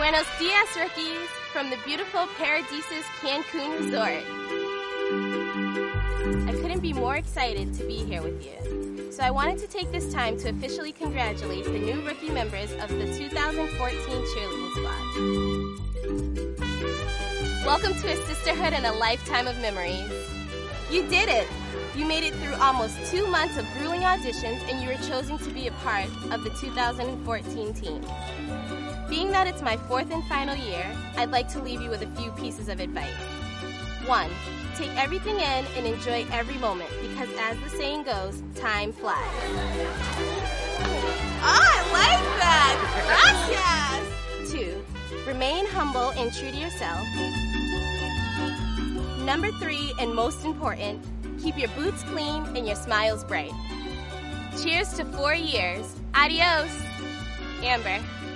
Buenos dias, rookies, from the beautiful Paradisus Cancun Resort. I couldn't be more excited to be here with you. So I wanted to take this time to officially congratulate the new rookie members of the 2014 cheerleading squad. Welcome to a sisterhood and a lifetime of memories. You did it! You made it through almost 2 months of grueling auditions and you were chosen to be a part of the 2014 team. Being that it's my 4th and final year, I'd like to leave you with a few pieces of advice. 1. Take everything in and enjoy every moment because as the saying goes, time flies. Oh, I like that! Gracias! 2. Remain humble and true to yourself. Number 3, and most important, keep your boots clean and your smiles bright. Cheers to 4 years. Adios, Amber.